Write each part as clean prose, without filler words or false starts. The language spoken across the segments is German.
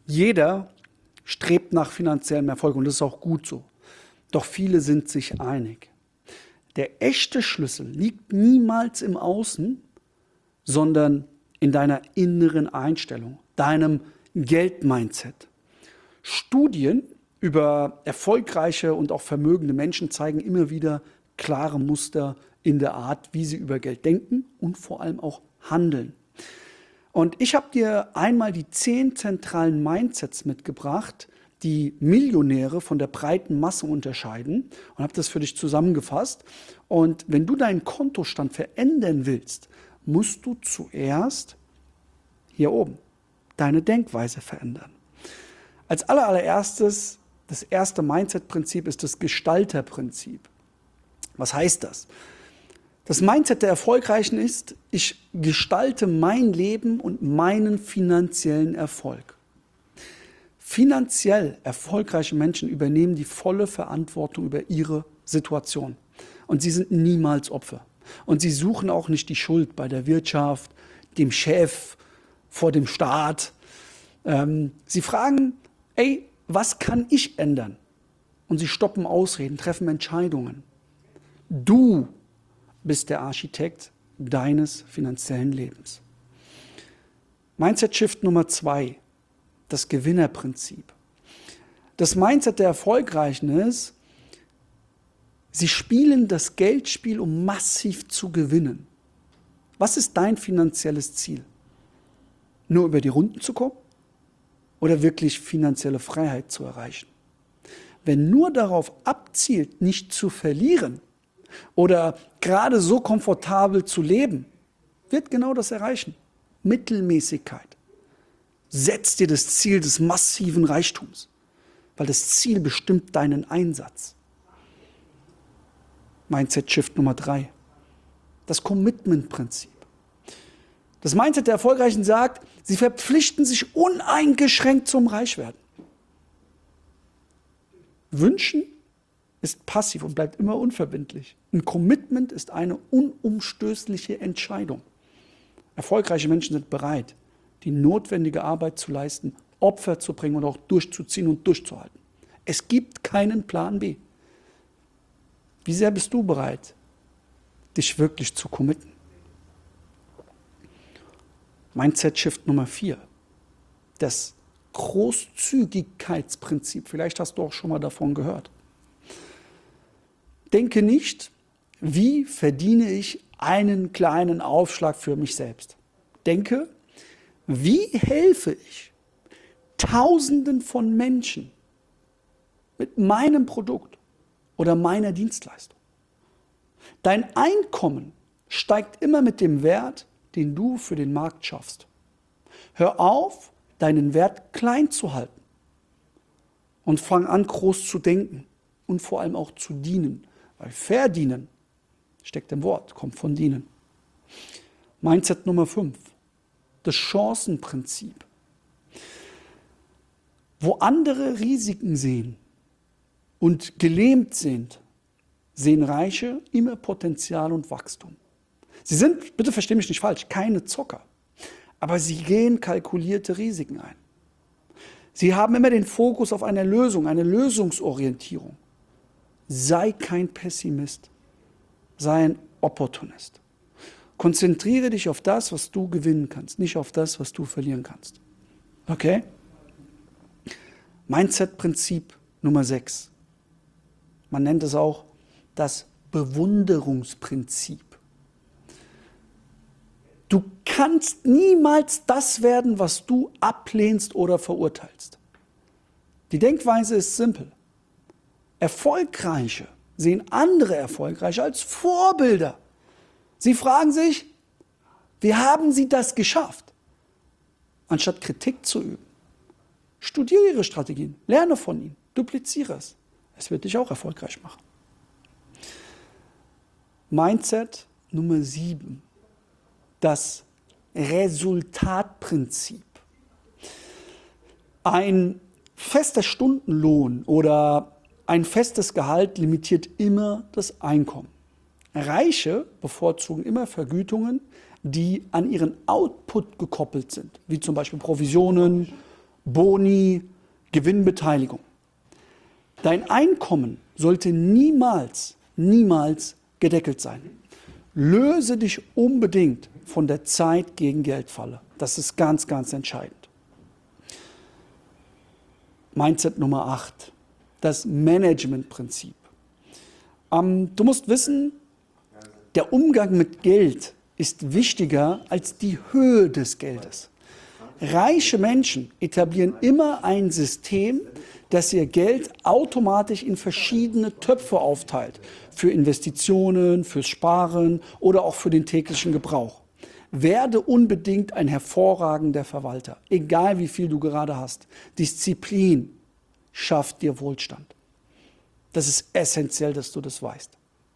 Jeder strebt nach finanziellem Erfolg und das ist auch gut so. Doch viele sind sich einig. Der echte Schlüssel liegt niemals im Außen, sondern in deiner inneren Einstellung, deinem Geldmindset. Studien über erfolgreiche und auch vermögende Menschen zeigen immer wieder klare Muster in der Art, wie sie über Geld denken und vor allem auch handeln. Und ich habe dir einmal die 10 zentralen Mindsets mitgebracht, die Millionäre von der breiten Masse unterscheiden und habe das für dich zusammengefasst. Und wenn du deinen Kontostand verändern willst, musst du zuerst hier oben deine Denkweise verändern. Als allererstes, das erste Mindset-Prinzip ist das Gestalterprinzip. Was heißt das? Das Mindset der Erfolgreichen ist, ich gestalte mein Leben und meinen finanziellen Erfolg. Finanziell erfolgreiche Menschen übernehmen die volle Verantwortung über ihre Situation. Und sie sind niemals Opfer. Und sie suchen auch nicht die Schuld bei der Wirtschaft, dem Chef, vor dem Staat. Sie fragen, ey, was kann ich ändern? Und sie stoppen Ausreden, treffen Entscheidungen. Du bist der Architekt deines finanziellen Lebens. Mindset-Shift Nummer 2, das Gewinnerprinzip. Das Mindset der Erfolgreichen ist, sie spielen das Geldspiel, um massiv zu gewinnen. Was ist dein finanzielles Ziel? Nur über die Runden zu kommen oder wirklich finanzielle Freiheit zu erreichen? Wenn nur darauf abzielt, nicht zu verlieren oder gerade so komfortabel zu leben, wird genau das erreichen. Mittelmäßigkeit. Setz dir das Ziel des massiven Reichtums, weil das Ziel bestimmt deinen Einsatz. Mindset-Shift Nummer 3. Das Commitment-Prinzip. Das Mindset der Erfolgreichen sagt, sie verpflichten sich uneingeschränkt zum Reichwerden. Wünschen ist passiv und bleibt immer unverbindlich. Ein Commitment ist eine unumstößliche Entscheidung. Erfolgreiche Menschen sind bereit, die notwendige Arbeit zu leisten, Opfer zu bringen und auch durchzuziehen und durchzuhalten. Es gibt keinen Plan B. Wie sehr bist du bereit, dich wirklich zu committen? Mindset-Shift Nummer 4. Das Großzügigkeitsprinzip. Vielleicht hast du auch schon mal davon gehört. Denke nicht, wie verdiene ich einen kleinen Aufschlag für mich selbst. Denke, wie helfe ich Tausenden von Menschen mit meinem Produkt oder meiner Dienstleistung? Dein Einkommen steigt immer mit dem Wert, den du für den Markt schaffst. Hör auf, deinen Wert klein zu halten und fang an, groß zu denken und vor allem auch zu dienen. Weil verdienen steckt im Wort, kommt von dienen. Mindset Nummer 5. Das Chancenprinzip. Wo andere Risiken sehen und gelähmt sind, sehen Reiche immer Potenzial und Wachstum. Sie sind, bitte versteh mich nicht falsch, keine Zocker. Aber sie gehen kalkulierte Risiken ein. Sie haben immer den Fokus auf eine Lösung, eine Lösungsorientierung. Sei kein Pessimist, sei ein Opportunist. Konzentriere dich auf das, was du gewinnen kannst, nicht auf das, was du verlieren kannst. Okay? Mindset-Prinzip Nummer 6. Man nennt es auch das Bewunderungsprinzip. Du kannst niemals das werden, was du ablehnst oder verurteilst. Die Denkweise ist simpel. Erfolgreiche sehen andere Erfolgreiche als Vorbilder. Sie fragen sich, wie haben sie das geschafft? Anstatt Kritik zu üben. Studiere ihre Strategien, lerne von ihnen, dupliziere es. Es wird dich auch erfolgreich machen. Mindset Nummer 7. Das Resultatprinzip. Ein fester Stundenlohn oder ein festes Gehalt limitiert immer das Einkommen. Reiche bevorzugen immer Vergütungen, die an ihren Output gekoppelt sind, wie zum Beispiel Provisionen, Boni, Gewinnbeteiligung. Dein Einkommen sollte niemals gedeckelt sein. Löse dich unbedingt von der Zeit gegen Geldfalle. Das ist ganz entscheidend. Mindset Nummer 8, das Managementprinzip. Du musst wissen, der Umgang mit Geld ist wichtiger als die Höhe des Geldes. Reiche Menschen etablieren immer ein System, das ihr Geld automatisch in verschiedene Töpfe aufteilt. Für Investitionen, fürs Sparen oder auch für den täglichen Gebrauch. Werde unbedingt ein hervorragender Verwalter, egal wie viel du gerade hast. Disziplin schafft dir Wohlstand. Das ist essentiell, dass du das weißt.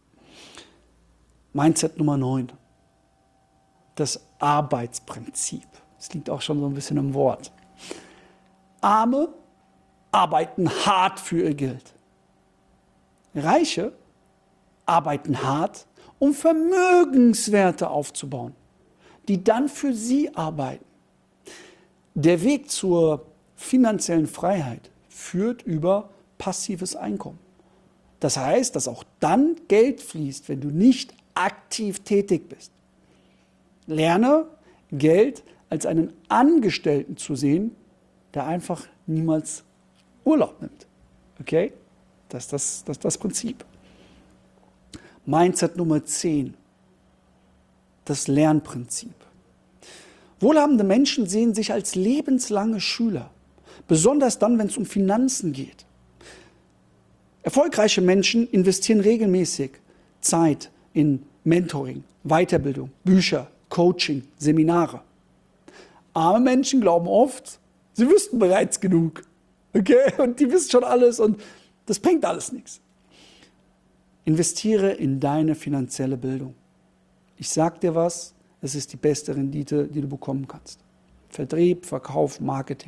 Mindset Nummer 9. Das Arbeitsprinzip. Das liegt auch schon so ein bisschen im Wort. Arme arbeiten hart für ihr Geld. Reiche arbeiten hart, um Vermögenswerte aufzubauen, die dann für sie arbeiten. Der Weg zur finanziellen Freiheit führt über passives Einkommen. Das heißt, dass auch dann Geld fließt, wenn du nicht aktiv tätig bist. Lerne, Geld als einen Angestellten zu sehen, der einfach niemals Urlaub nimmt. Okay? Das ist das Prinzip. Mindset Nummer 10. Das Lernprinzip. Wohlhabende Menschen sehen sich als lebenslange Schüler. Besonders dann, wenn es um Finanzen geht. Erfolgreiche Menschen investieren regelmäßig Zeit in Mentoring, Weiterbildung, Bücher, Coaching, Seminare. Arme Menschen glauben oft, sie wüssten bereits genug. Okay? Und die wissen schon alles und das bringt alles nichts. Investiere in deine finanzielle Bildung. Ich sag dir was, es ist die beste Rendite, die du bekommen kannst. Vertrieb, Verkauf, Marketing.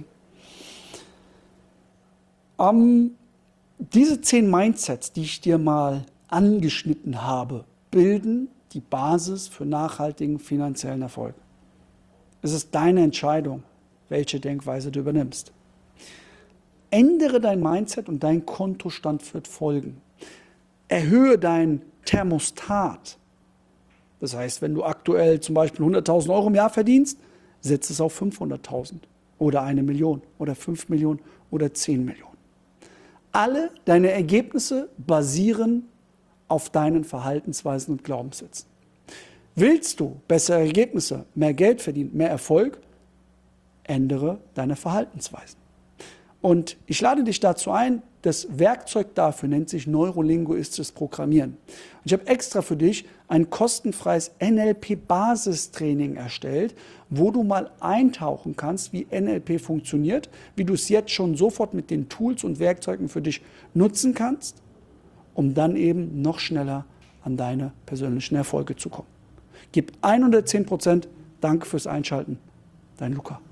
Diese 10 Mindsets, die ich dir mal angeschnitten habe, bilden die Basis für nachhaltigen finanziellen Erfolg. Es ist deine Entscheidung, welche Denkweise du übernimmst. Ändere dein Mindset und dein Kontostand wird folgen. Erhöhe dein Thermostat. Das heißt, wenn du aktuell zum Beispiel 100.000 Euro im Jahr verdienst, setze es auf 500.000 oder 1 Million oder 5 Millionen oder 10 Millionen. Alle deine Ergebnisse basieren auf deinen Verhaltensweisen und Glaubenssätzen. Willst du bessere Ergebnisse, mehr Geld verdienen, mehr Erfolg, ändere deine Verhaltensweisen. Und ich lade dich dazu ein, das Werkzeug dafür nennt sich neurolinguistisches Programmieren. Und ich habe extra für dich ein kostenfreies NLP-Basistraining erstellt, wo du mal eintauchen kannst, wie NLP funktioniert, wie du es jetzt schon sofort mit den Tools und Werkzeugen für dich nutzen kannst, um dann eben noch schneller an deine persönlichen Erfolge zu kommen. Gib 110%. Danke fürs Einschalten. Dein Luca.